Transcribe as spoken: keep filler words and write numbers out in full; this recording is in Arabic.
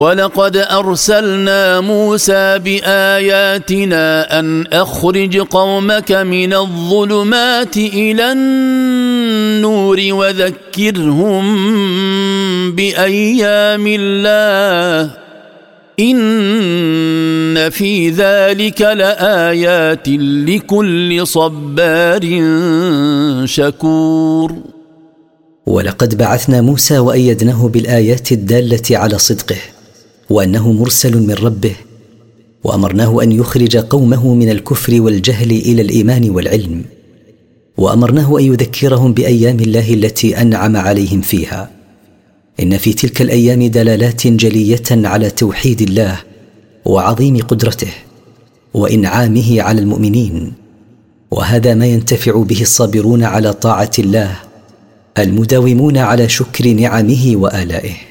ولقد أرسلنا موسى بآياتنا أن أخرج قومك من الظلمات إلى النور وذكرهم بأيام الله إن في ذلك لآيات لكل صبار شكور. ولقد بعثنا موسى وأيدناه بالآيات الدالة على صدقه وأنه مرسل من ربه، وأمرناه أن يخرج قومه من الكفر والجهل إلى الإيمان والعلم، وأمرناه أن يذكرهم بأيام الله التي أنعم عليهم فيها. إن في تلك الأيام دلالات جلية على توحيد الله وعظيم قدرته وإنعامه على المؤمنين، وهذا ما ينتفع به الصابرون على طاعة الله المداومون على شكر نعمه وآلائه.